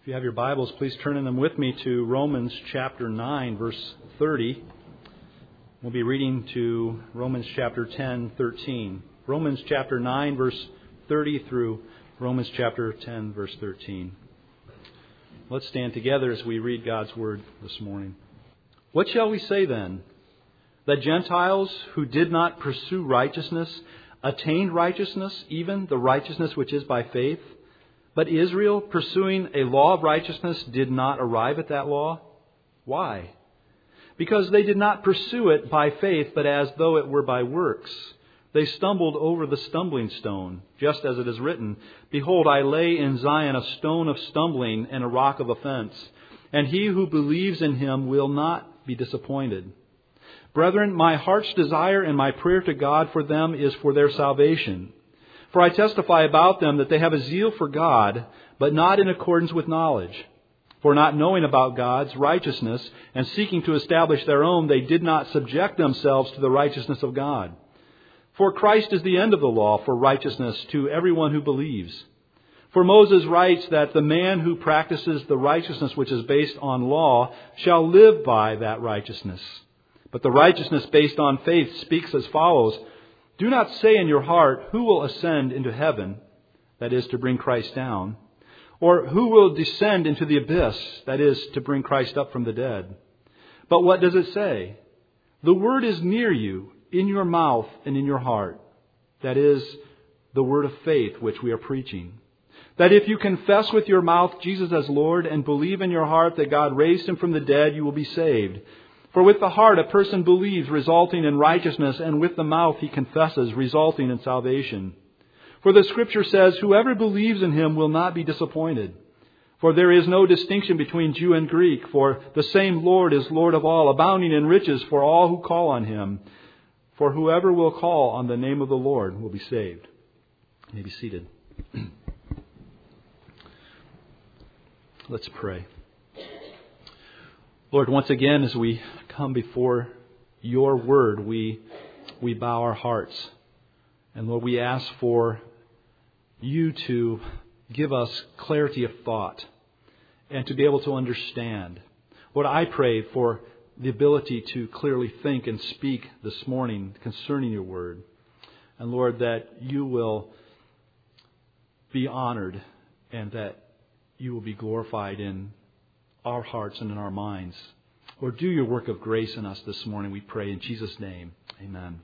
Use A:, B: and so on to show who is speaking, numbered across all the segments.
A: If you have your Bibles, please turn in them with me to Romans chapter 9, verse 30. We'll be reading to Romans chapter 10, 13. Romans chapter 9, verse 30 through Romans chapter 10, verse 13. Let's stand together as we read God's Word this morning. What shall we say then? That Gentiles who did not pursue righteousness attained righteousness, even the righteousness which is by faith? But Israel, pursuing a law of righteousness, did not arrive at that law. Why? Because they did not pursue it by faith, but as though it were by works. They stumbled over the stumbling stone, just as it is written, Behold, I lay in Zion a stone of stumbling and a rock of offense, and he who believes in him will not be disappointed. Brethren, my heart's desire and my prayer to God for them is for their salvation. For I testify about them that they have a zeal for God, but not in accordance with knowledge. For not knowing about God's righteousness and seeking to establish their own, they did not subject themselves to the righteousness of God. For Christ is the end of the law for righteousness to everyone who believes. For Moses writes that the man who practices the righteousness which is based on law shall live by that righteousness. But the righteousness based on faith speaks as follows, Do not say in your heart, Who will ascend into heaven? That is, to bring Christ down. Or who will descend into the abyss? That is, to bring Christ up from the dead. But what does it say? The word is near you, in your mouth and in your heart. That is, the word of faith which we are preaching. That if you confess with your mouth Jesus as Lord and believe in your heart that God raised him from the dead, you will be saved. For with the heart a person believes, resulting in righteousness, and with the mouth he confesses, resulting in salvation. For the Scripture says, Whoever believes in him will not be disappointed. For there is no distinction between Jew and Greek, for the same Lord is Lord of all, abounding in riches for all who call on him. For whoever will call on the name of the Lord will be saved. You may be seated. Let's pray. Lord, once again, as we come before your word, we bow our hearts. And Lord, we ask for you to give us clarity of thought and to be able to understand. Lord, I pray for the ability to clearly think and speak this morning concerning your word. And Lord, that you will be honored and that you will be glorified in our hearts and in our minds. Lord, do your work of grace in us this morning, we pray in Jesus' name. Amen.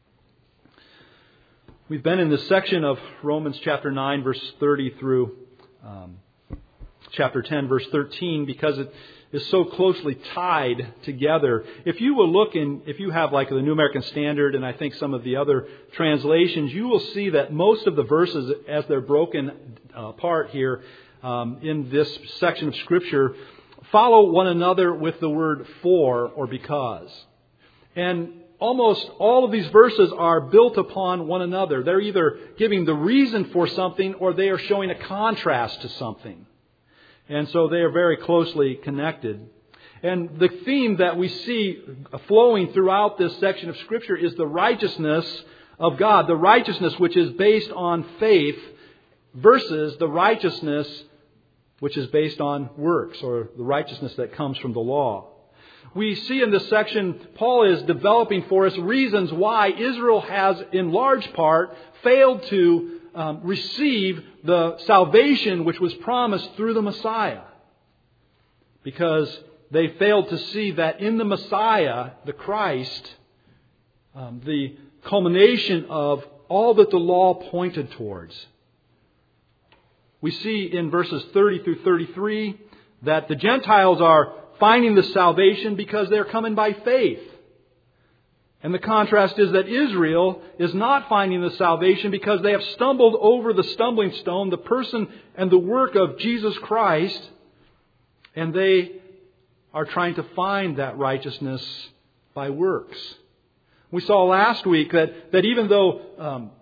A: We've been in this section of Romans chapter 9, verse 30 through chapter 10, verse 13, because it is so closely tied together. If you will look if you have like the New American Standard and I think some of the other translations, you will see that most of the verses as they're broken apart here in this section of Scripture follow one another with the word for or because. And almost all of these verses are built upon one another. They're either giving the reason for something or they are showing a contrast to something. And so they are very closely connected. And the theme that we see flowing throughout this section of Scripture is the righteousness of God, the righteousness which is based on faith versus the righteousness which is based on works, or the righteousness that comes from the law. We see in this section, Paul is developing for us reasons why Israel has, in large part, failed to receive the salvation which was promised through the Messiah. Because they failed to see that in the Messiah, the Christ, the culmination of all that the law pointed towards. We see in verses 30 through 33 that the Gentiles are finding the salvation because they're coming by faith. And the contrast is that Israel is not finding the salvation because they have stumbled over the stumbling stone, the person and the work of Jesus Christ, and they are trying to find that righteousness by works. We saw last week that even though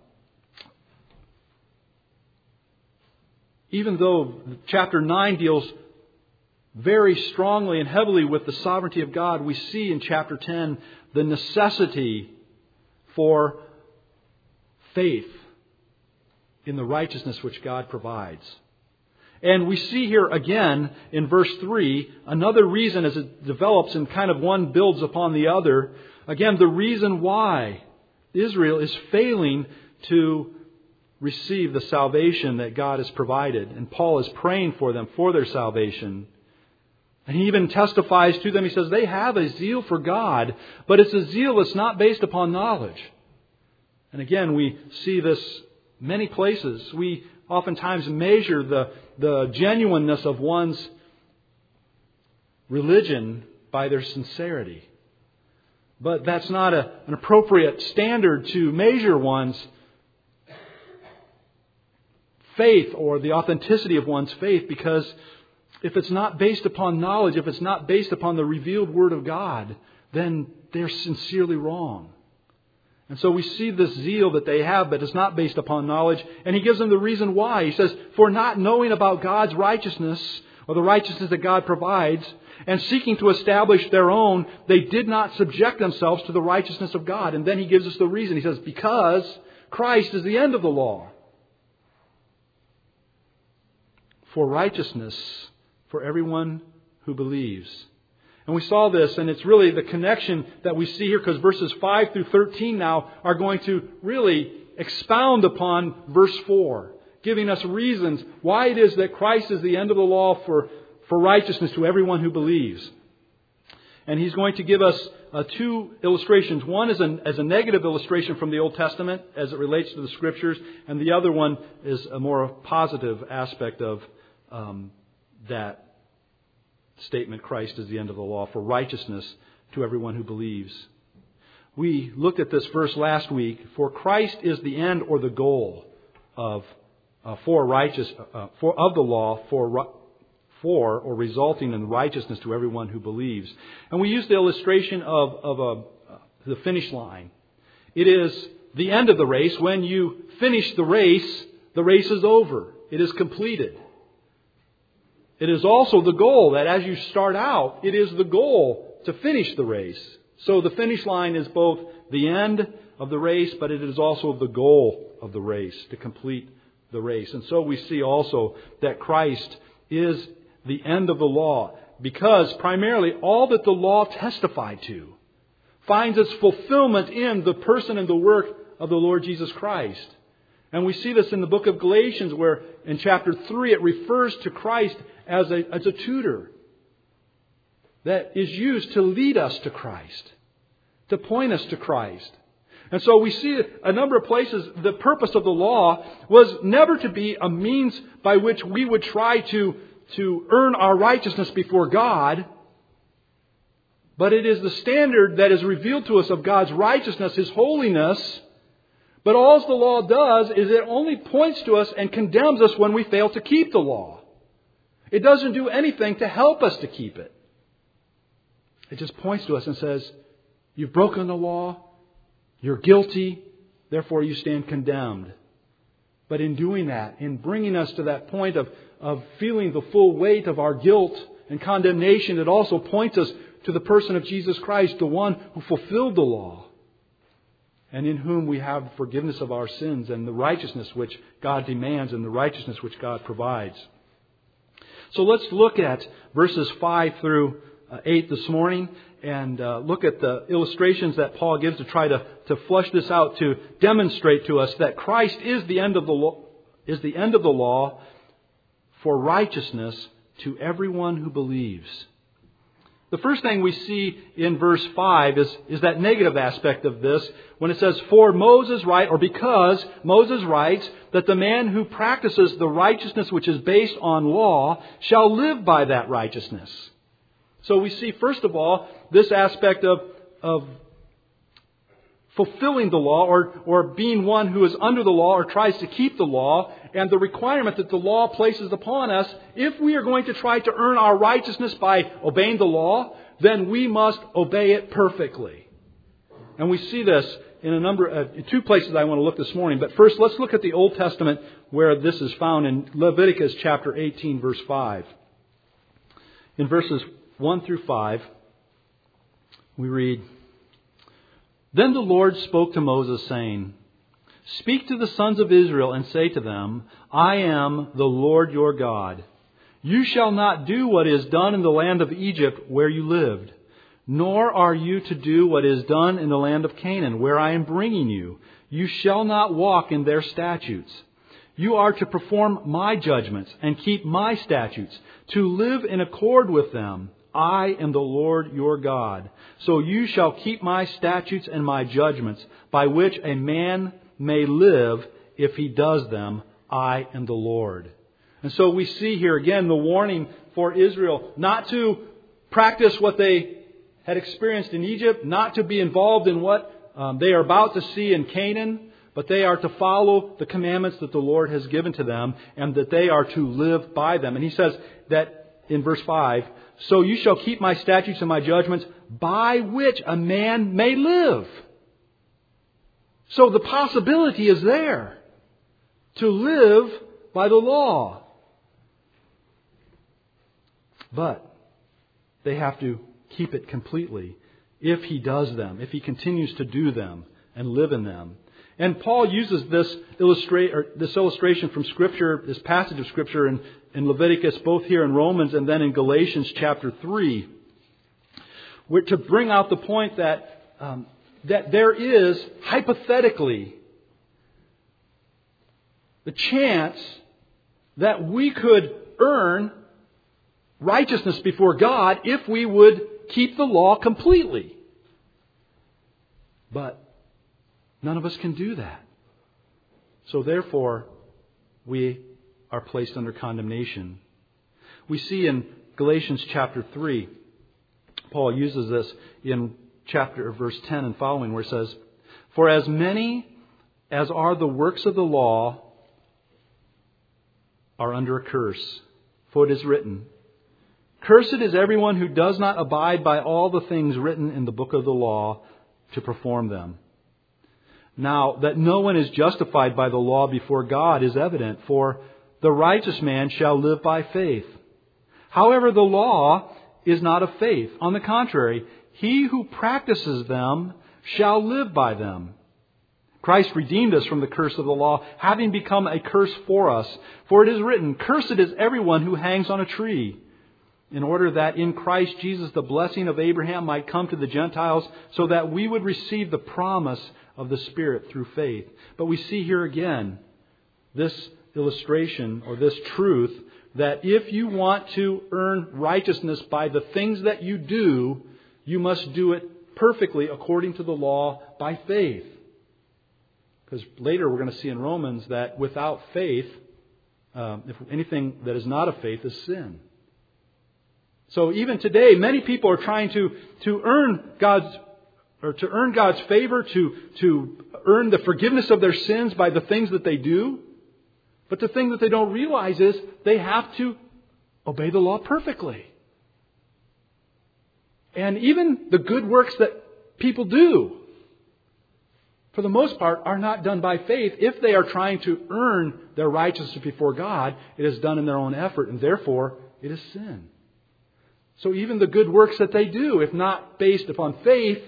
A: chapter 9 deals very strongly and heavily with the sovereignty of God, we see in chapter 10 the necessity for faith in the righteousness which God provides. And we see here again in verse 3, another reason as it develops and kind of one builds upon the other. Again, the reason why Israel is failing to receive the salvation that God has provided. And Paul is praying for them for their salvation. And he even testifies to them. He says they have a zeal for God, but it's a zeal that's not based upon knowledge. And again, we see this many places. We oftentimes measure the genuineness of one's religion by their sincerity. But that's not an appropriate standard to measure one's faith or the authenticity of one's faith, because if it's not based upon knowledge, if it's not based upon the revealed Word of God, then they're sincerely wrong. And so we see this zeal that they have, but it's not based upon knowledge. And he gives them the reason why. He says, for not knowing about God's righteousness, or the righteousness that God provides, and seeking to establish their own, they did not subject themselves to the righteousness of God. And then he gives us the reason. He says, because Christ is the end of the law for righteousness for everyone who believes. And we saw this, and it's really the connection that we see here, because verses 5 through 13 now are going to really expound upon verse 4, giving us reasons why it is that Christ is the end of the law for righteousness to everyone who believes. And he's going to give us two illustrations. One is as a negative illustration from the Old Testament as it relates to the Scriptures, and the other one is a more positive aspect of that statement, Christ is the end of the law for righteousness to everyone who believes. We looked at this verse last week. For Christ is the end or the goal of the law for or resulting in righteousness to everyone who believes. And we used the illustration of the finish line. It is the end of the race. When you finish the race is over. It is completed. It is also the goal that as you start out, it is the goal to finish the race. So the finish line is both the end of the race, but it is also the goal of the race, to complete the race. And so we see also that Christ is the end of the law, because primarily all that the law testified to finds its fulfillment in the person and the work of the Lord Jesus Christ. And we see this in the book of Galatians, where in chapter 3 it refers to Christ as a tutor that is used to lead us to Christ, to point us to Christ. And so we see a number of places the purpose of the law was never to be a means by which we would try to earn our righteousness before God, but it is the standard that is revealed to us of God's righteousness, His holiness. But all the law does is it only points to us and condemns us when we fail to keep the law. It doesn't do anything to help us to keep it. It just points to us and says, you've broken the law, you're guilty, therefore you stand condemned. But in doing that, in bringing us to that point of feeling the full weight of our guilt and condemnation, it also points us to the person of Jesus Christ, the one who fulfilled the law, and in whom we have forgiveness of our sins and the righteousness which God demands and the righteousness which God provides. So let's look at verses 5 through 8 this morning and look at the illustrations that Paul gives to try to flesh this out, to demonstrate to us that Christ is the end of the law for righteousness to everyone who believes. The first thing we see in verse 5 is that negative aspect of this, when it says, because Moses writes that the man who practices the righteousness which is based on law shall live by that righteousness. So we see, first of all, this aspect of fulfilling the law or being one who is under the law or tries to keep the law, and the requirement that the law places upon us. If we are going to try to earn our righteousness by obeying the law, then we must obey it perfectly. And we see this in two places I want to look this morning. But first, let's look at the Old Testament where this is found in Leviticus chapter 18, verse 5. In verses 1 through 5, we read, Then the Lord spoke to Moses, saying, Speak to the sons of Israel and say to them, I am the Lord your God. You shall not do what is done in the land of Egypt where you lived, nor are you to do what is done in the land of Canaan where I am bringing you. You shall not walk in their statutes. You are to perform my judgments and keep my statutes, to live in accord with them. I am the Lord your God. So you shall keep my statutes and my judgments, by which a man may live if he does them. I am the Lord. And so we see here again the warning for Israel not to practice what they had experienced in Egypt, not to be involved in what they are about to see in Canaan, but they are to follow the commandments that the Lord has given to them, and that they are to live by them. And he says that in verse 5, so you shall keep my statutes and my judgments, by which a man may live. So the possibility is there to live by the law. But they have to keep it completely if he does them, if he continues to do them and live in them. And Paul uses this illustration from Scripture, this passage of Scripture in Leviticus, both here in Romans and then in Galatians chapter 3, to bring out the point that there is hypothetically the chance that we could earn righteousness before God if we would keep the law completely. But none of us can do that. So therefore, we are placed under condemnation. We see in Galatians chapter 3, Paul uses this in verse 10 and following, where it says, for as many as are the works of the law are under a curse. For it is written, cursed is everyone who does not abide by all the things written in the book of the law to perform them. Now, that no one is justified by the law before God is evident, for the righteous man shall live by faith. However, the law is not of faith. On the contrary, he who practices them shall live by them. Christ redeemed us from the curse of the law, having become a curse for us. For it is written, cursed is everyone who hangs on a tree, in order that in Christ Jesus the blessing of Abraham might come to the Gentiles, so that we would receive the promise of the Spirit through faith. But we see here again this illustration, or this truth, that if you want to earn righteousness by the things that you do, you must do it perfectly according to the law by faith. Because later we're going to see in Romans that without faith, if anything that is not of faith is sin. So even today, many people are trying to earn God's favor, to earn the forgiveness of their sins by the things that they do. But the thing that they don't realize is they have to obey the law perfectly. And even the good works that people do, for the most part, are not done by faith. If they are trying to earn their righteousness before God, it is done in their own effort, and therefore it is sin. So even the good works that they do, if not based upon faith,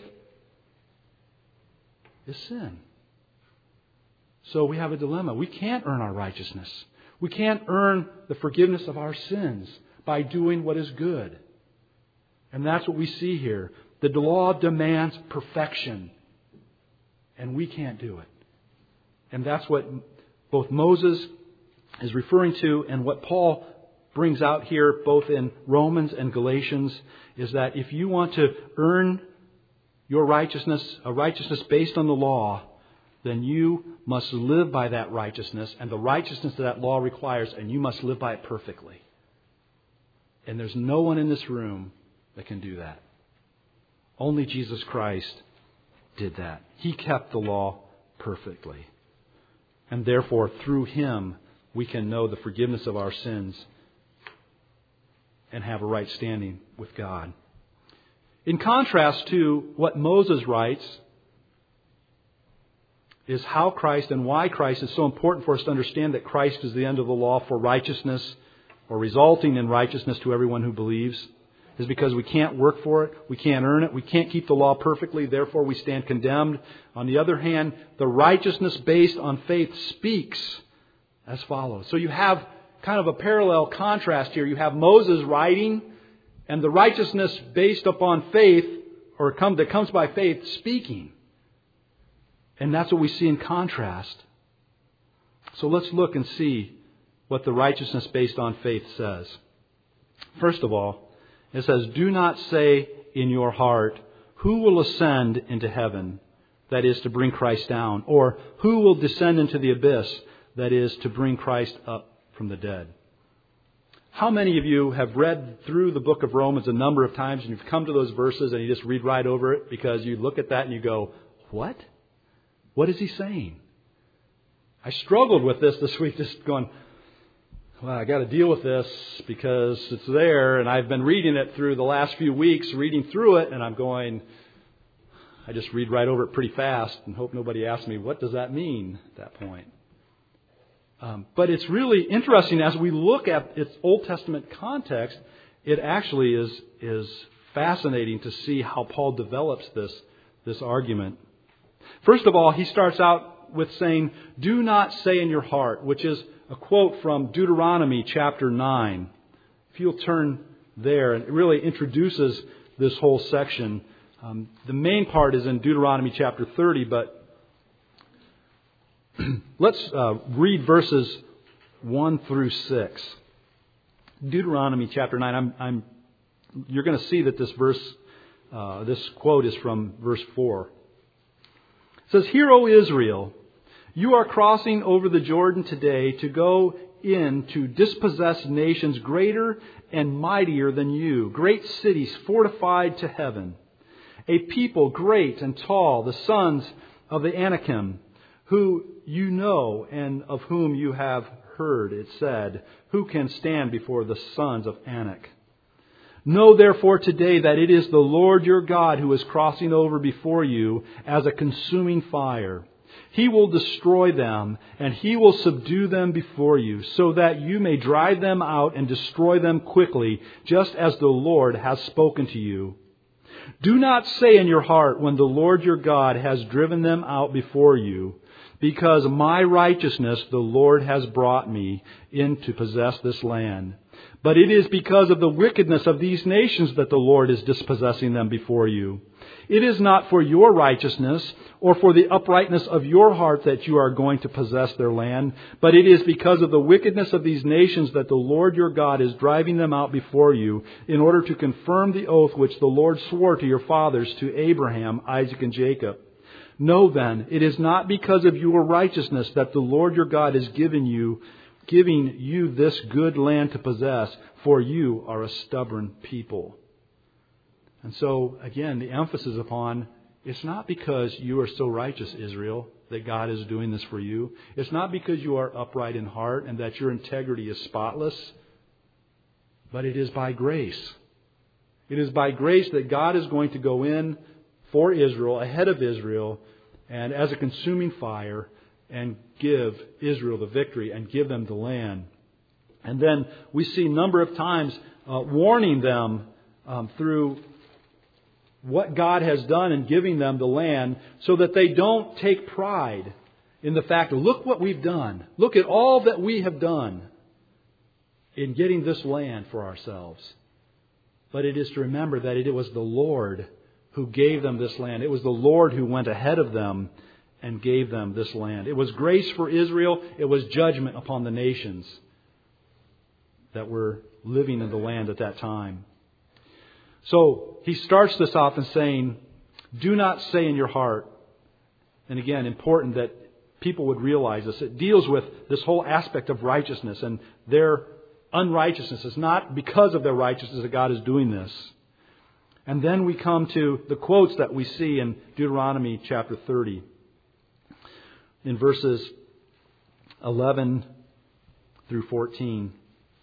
A: is sin. So we have a dilemma. We can't earn our righteousness. We can't earn the forgiveness of our sins by doing what is good. And that's what we see here. The law demands perfection. And we can't do it. And that's what both Moses is referring to, and what Paul brings out here both in Romans and Galatians, is that if you want to earn your righteousness, a righteousness based on the law, then you must live by that righteousness and the righteousness that law requires, and you must live by it perfectly. And there's no one in this room that can do that. Only Jesus Christ did that. He kept the law perfectly. And therefore, through Him, we can know the forgiveness of our sins and have a right standing with God. In contrast to what Moses writes, is how Christ and why Christ is so important for us to understand that Christ is the end of the law for righteousness, or resulting in righteousness to everyone who believes, is because we can't work for it, we can't earn it, we can't keep the law perfectly, therefore we stand condemned. On the other hand, the righteousness based on faith speaks as follows. So you have kind of a parallel contrast here. You have Moses writing and the righteousness based upon faith, or that comes by faith, speaking. And that's what we see in contrast. So let's look and see what the righteousness based on faith says. First of all, it says, do not say in your heart, who will ascend into heaven? That is, to bring Christ down. Or who will descend into the abyss? That is, to bring Christ up from the dead. How many of you have read through the book of Romans a number of times and you've come to those verses and you just read right over it because you look at that and you go, what? What is he saying? I struggled with this week, just going, well, I got to deal with this because it's there, and I've been reading it through the last few weeks, reading through it, and I'm going, I just read right over it pretty fast and hope nobody asks me, what does that mean at that point? But it's really interesting as we look at its Old Testament context, it actually is fascinating to see how Paul develops this argument. First of all, he starts out with saying, do not say in your heart, which is a quote from Deuteronomy chapter 9. If you'll turn there, and it really introduces this whole section. The main part is in Deuteronomy chapter 30, but let's read verses 1 through 6. Deuteronomy chapter 9. You're going to see that this quote is from verse 4. It says, Hear, O Israel, you are crossing over the Jordan today to go in to dispossess nations greater and mightier than you, great cities fortified to heaven, a people great and tall, the sons of the Anakim, who you know and of whom you have heard it said, who can stand before the sons of Anak? Know therefore today that it is the Lord your God who is crossing over before you as a consuming fire. He will destroy them, and He will subdue them before you, so that you may drive them out and destroy them quickly, just as the Lord has spoken to you. Do not say in your heart when the Lord your God has driven them out before you, because my righteousness the Lord has brought me in to possess this land. But it is because of the wickedness of these nations that the Lord is dispossessing them before you. It is not for your righteousness or for the uprightness of your heart that you are going to possess their land, but it is because of the wickedness of these nations that the Lord your God is driving them out before you in order to confirm the oath which the Lord swore to your fathers, to Abraham, Isaac, and Jacob. Know then, it is not because of your righteousness that the Lord your God is giving you this good land to possess, for you are a stubborn people. And so, again, the emphasis upon, it's not because you are so righteous, Israel, that God is doing this for you. It's not because you are upright in heart and that your integrity is spotless, but it is by grace. It is by grace that God is going to go in for Israel, ahead of Israel, and as a consuming fire, and give Israel the victory and give them the land. And then we see a number of times warning them through what God has done in giving them the land, so that they don't take pride in the fact, look what we've done. Look at all that we have done in getting this land for ourselves. But it is to remember that it was the Lord who gave them this land. It was the Lord who went ahead of them and gave them this land. It was grace for Israel. It was judgment upon the nations that were living in the land at that time. So he starts this off in saying, do not say in your heart. And again, important that people would realize this. It deals with this whole aspect of righteousness, and their unrighteousness. It's not because of their righteousness that God is doing this. And then we come to the quotes that we see in Deuteronomy chapter 30. In verses 11 through 14.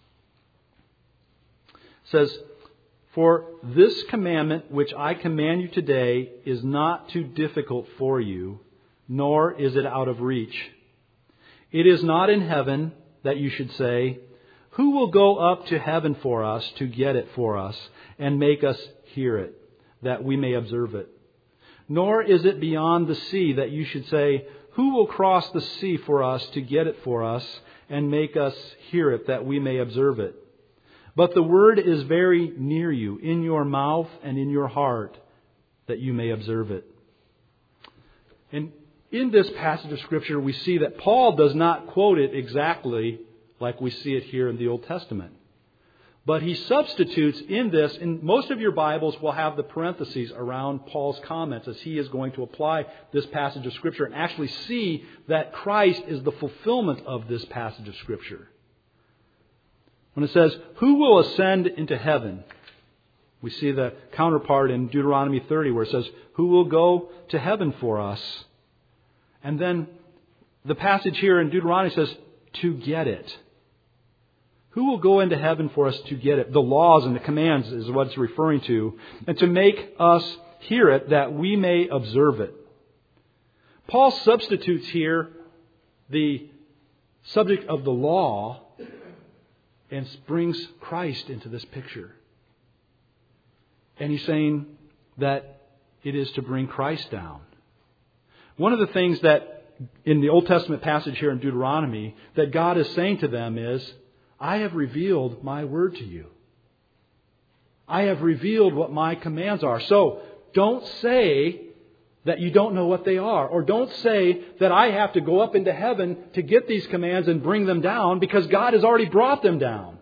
A: It says, For this commandment which I command you today is not too difficult for you, nor is it out of reach. It is not in heaven that you should say, Who will go up to heaven for us to get it for us and make us hear it, that we may observe it? Nor is it beyond the sea that you should say, Who will cross the sea for us to get it for us and make us hear it, that we may observe it. But the word is very near you, in your mouth and in your heart, that you may observe it. And in this passage of Scripture, we see that Paul does not quote it exactly like we see it here in the Old Testament. But he substitutes in this, and most of your Bibles will have the parentheses around Paul's comments as he is going to apply this passage of Scripture and actually see that Christ is the fulfillment of this passage of Scripture. When it says, who will ascend into heaven? We see the counterpart in Deuteronomy 30 where it says, who will go to heaven for us? And then the passage here in Deuteronomy says, to get it. Who will go into heaven for us to get it? The laws and the commands is what it's referring to. And to make us hear it, that we may observe it. Paul substitutes here the subject of the law and brings Christ into this picture. And he's saying that it is to bring Christ down. One of the things that in the Old Testament passage here in Deuteronomy that God is saying to them is, I have revealed my word to you. I have revealed what my commands are. So don't say that you don't know what they are. Or don't say that I have to go up into heaven to get these commands and bring them down because God has already brought them down.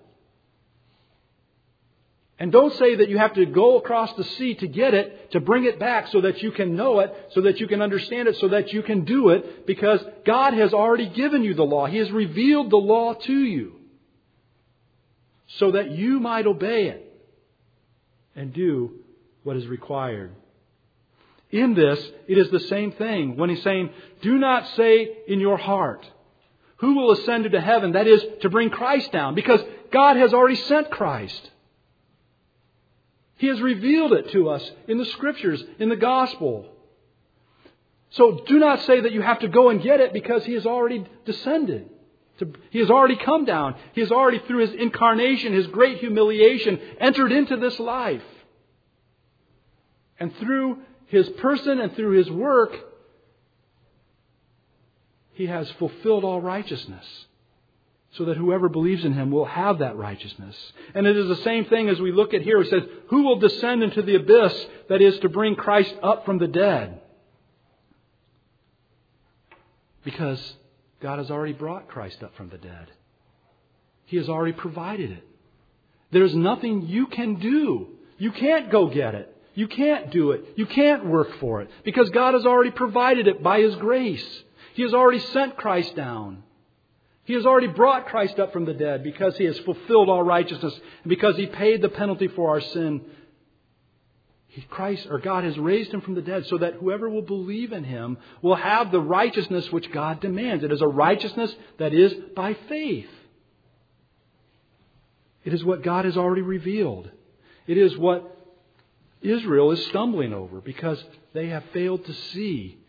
A: And don't say that you have to go across the sea to get it, to bring it back so that you can know it, so that you can understand it, so that you can do it, because God has already given you the law. He has revealed the law to you so that you might obey it and do what is required. In this, it is the same thing when he's saying, do not say in your heart, who will ascend into heaven? That is, to bring Christ down, because God has already sent Christ. He has revealed it to us in the Scriptures, in the Gospel. So do not say that you have to go and get it because He has already descended. He has already come down. He has already, through His incarnation, His great humiliation, entered into this life. And through His person and through His work, He has fulfilled all righteousness, so that whoever believes in Him will have that righteousness. And it is the same thing as we look at here. It says, who will descend into the abyss? That is, to bring Christ up from the dead. Because God has already brought Christ up from the dead. He has already provided it. There's nothing you can do. You can't go get it. You can't do it. You can't work for it. Because God has already provided it by His grace. He has already sent Christ down. He has already brought Christ up from the dead because He has fulfilled all righteousness and because He paid the penalty for our sin. God has raised Him from the dead so that whoever will believe in Him will have the righteousness which God demands. It is a righteousness that is by faith. It is what God has already revealed. It is what Israel is stumbling over because they have failed to see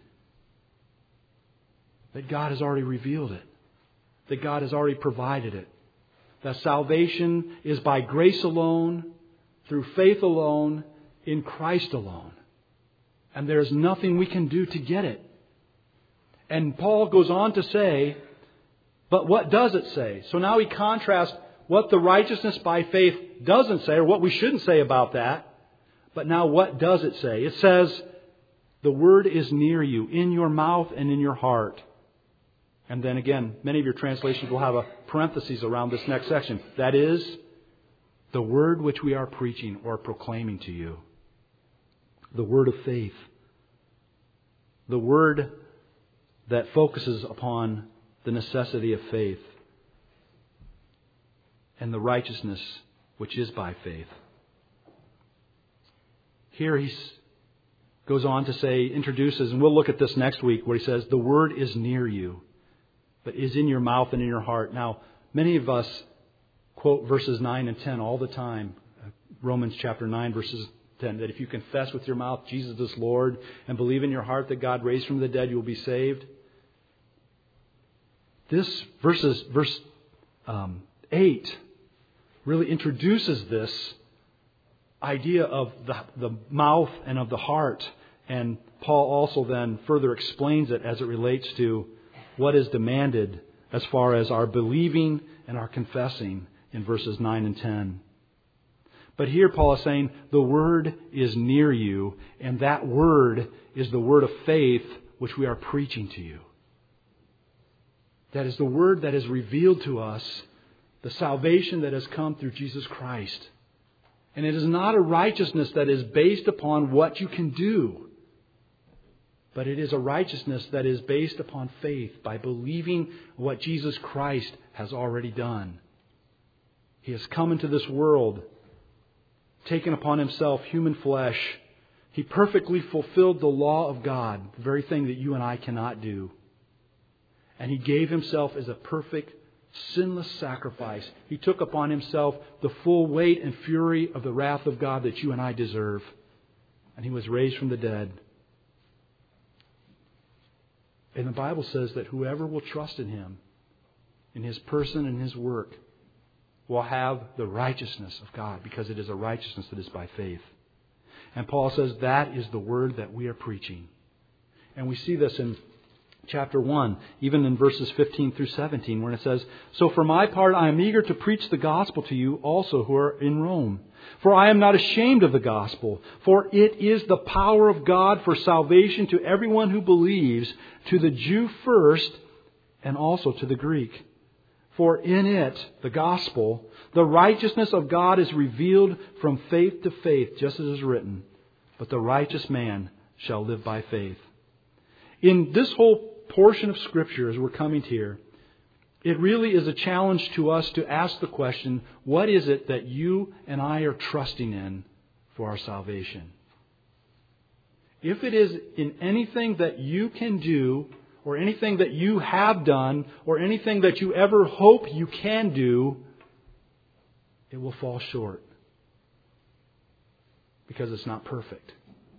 A: that God has already revealed it. That God has already provided it. That salvation is by grace alone, through faith alone, in Christ alone. And there is nothing we can do to get it. And Paul goes on to say, but what does it say? So now he contrasts what the righteousness by faith doesn't say, or what we shouldn't say about that. But now what does it say? It says, the word is near you, in your mouth and in your heart. And then again, many of your translations will have a parenthesis around this next section. That is, the word which we are preaching or proclaiming to you. The word of faith. The word that focuses upon the necessity of faith. And the righteousness which is by faith. Here he goes on to say, introduces, and we'll look at this next week, where he says, the word is near you, but is in your mouth and in your heart. Now, many of us quote verses 9 and 10 all the time. Romans chapter 9, verses 10, that if you confess with your mouth Jesus is Lord and believe in your heart that God raised from the dead, you will be saved. This verse 8 really introduces this idea of the mouth and of the heart. And Paul also then further explains it as it relates to what is demanded as far as our believing and our confessing in verses 9 and 10. But here Paul is saying the Word is near you, and that Word is the Word of faith which we are preaching to you. That is the Word that is revealed to us, the salvation that has come through Jesus Christ. And it is not a righteousness that is based upon what you can do, but it is a righteousness that is based upon faith by believing what Jesus Christ has already done. He has come into this world, taken upon Himself human flesh. He perfectly fulfilled the law of God, the very thing that you and I cannot do. And He gave Himself as a perfect, sinless sacrifice. He took upon Himself the full weight and fury of the wrath of God that you and I deserve. And He was raised from the dead. And the Bible says that whoever will trust in Him, in His person and His work, will have the righteousness of God, because it is a righteousness that is by faith. And Paul says that is the word that we are preaching. And we see this in chapter 1, even in verses 15 through 17, where it says, "So for my part I am eager to preach the gospel to you also who are in Rome. For I am not ashamed of the gospel, for it is the power of God for salvation to everyone who believes, to the Jew first, and also to the Greek. For in it, the gospel, the righteousness of God is revealed from faith to faith, just as is written, but the righteous man shall live by faith." In this whole portion of Scripture, as we're coming to here, it really is a challenge to us to ask the question, what is it that you and I are trusting in for our salvation? If it is in anything that you can do, or anything that you have done, or anything that you ever hope you can do, it will fall short. Because it's not perfect.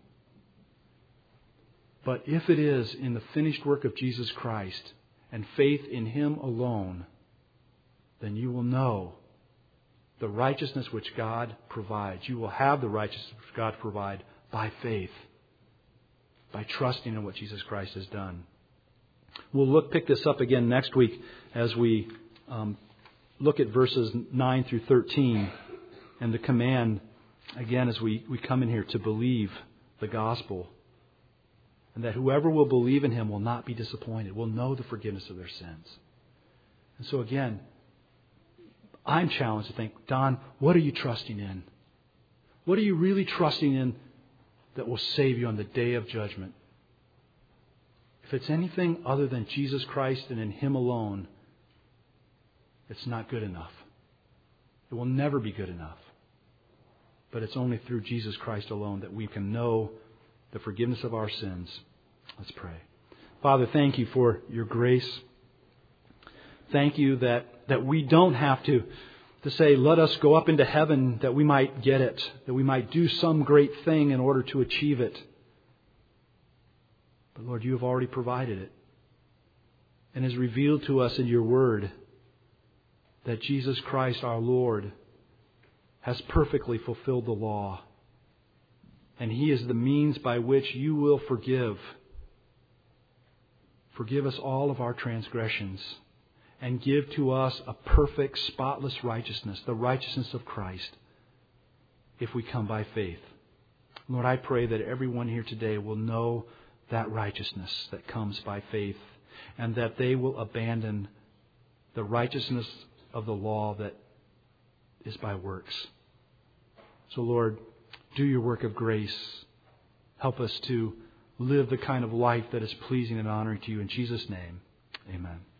A: But if it is in the finished work of Jesus Christ and faith in Him alone, then you will know the righteousness which God provides. You will have the righteousness which God provides by faith, by trusting in what Jesus Christ has done. We'll pick this up again next week as we look at verses 9 through 13 and the command, again, as we come in here to believe the gospel. And that whoever will believe in Him will not be disappointed, will know the forgiveness of their sins. And so again, I'm challenged to think, Don, what are you trusting in? What are you really trusting in that will save you on the day of judgment? If it's anything other than Jesus Christ and in Him alone, it's not good enough. It will never be good enough. But it's only through Jesus Christ alone that we can know the forgiveness of our sins. Let's pray. Father, thank You for Your grace. Thank You that we don't have to say, let us go up into heaven that we might get it, that we might do some great thing in order to achieve it. But Lord, You have already provided it. And has revealed to us in Your Word that Jesus Christ our Lord has perfectly fulfilled the law. And He is the means by which You will forgive. Forgive us all of our transgressions and give to us a perfect, spotless righteousness, the righteousness of Christ, if we come by faith. Lord, I pray that everyone here today will know that righteousness that comes by faith, and that they will abandon the righteousness of the law that is by works. So, Lord, do Your work of grace. Help us to live the kind of life that is pleasing and honoring to You. In Jesus' name, amen.